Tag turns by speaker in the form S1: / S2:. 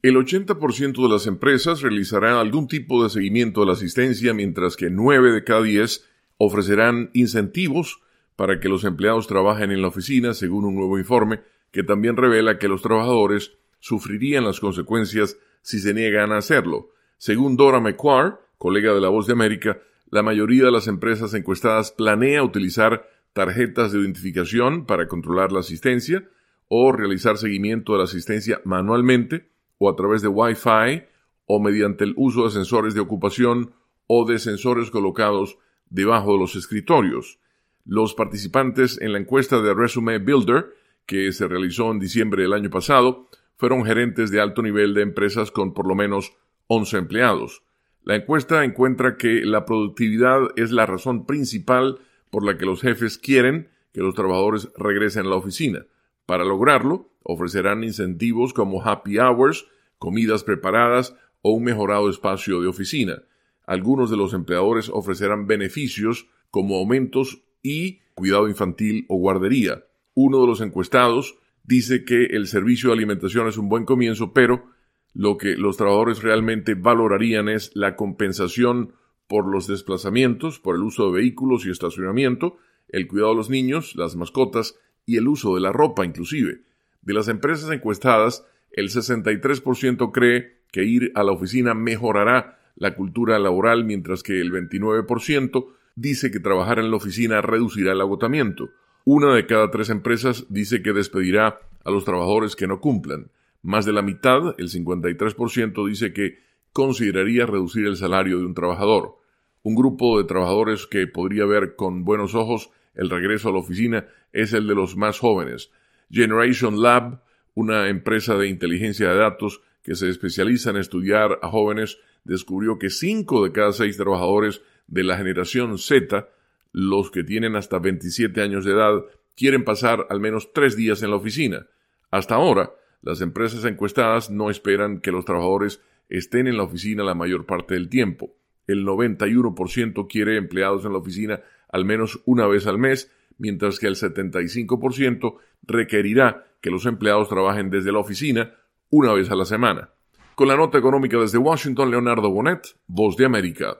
S1: El 80% de las empresas realizarán algún tipo de seguimiento de la asistencia, mientras que 9 de cada 10 ofrecerán incentivos para que los empleados trabajen en la oficina, según un nuevo informe que también revela que los trabajadores sufrirían las consecuencias si se niegan a hacerlo. Según Dora McQuarrie, colega de La Voz de América, la mayoría de las empresas encuestadas planea utilizar tarjetas de identificación para controlar la asistencia o realizar seguimiento de la asistencia manualmente o a través de Wi-Fi o mediante el uso de sensores de ocupación o de sensores colocados debajo de los escritorios. Los participantes en la encuesta de Resume Builder, que se realizó en diciembre del año pasado, fueron gerentes de alto nivel de empresas con por lo menos 11 empleados. La encuesta encuentra que la productividad es la razón principal por la que los jefes quieren que los trabajadores regresen a la oficina. Para lograrlo, ofrecerán incentivos como happy hours, comidas preparadas o un mejorado espacio de oficina. Algunos de los empleadores ofrecerán beneficios como aumentos y cuidado infantil o guardería. Uno de los encuestados dice que el servicio de alimentación es un buen comienzo, pero lo que los trabajadores realmente valorarían es la compensación por los desplazamientos, por el uso de vehículos y estacionamiento, el cuidado de los niños, las mascotas y el uso de la ropa inclusive. De las empresas encuestadas, el 63% cree que ir a la oficina mejorará la cultura laboral, mientras que el 29% dice que trabajar en la oficina reducirá el agotamiento. Una de cada 3 empresas dice que despedirá a los trabajadores que no cumplan. Más de la mitad, el 53%, dice que consideraría reducir el salario de un trabajador. Un grupo de trabajadores que podría ver con buenos ojos el regreso a la oficina es el de los más jóvenes. Generation Lab, una empresa de inteligencia de datos que se especializa en estudiar a jóvenes, descubrió que 5 de cada 6 trabajadores de la generación Z, los que tienen hasta 27 años de edad, quieren pasar al menos 3 días en la oficina. Hasta ahora, las empresas encuestadas no esperan que los trabajadores estén en la oficina la mayor parte del tiempo. El 91% quiere empleados en la oficina al menos una vez al mes, mientras que el 75% requerirá que los empleados trabajen desde la oficina una vez a la semana. Con la nota económica desde Washington, Leonardo Bonet, Voz de América.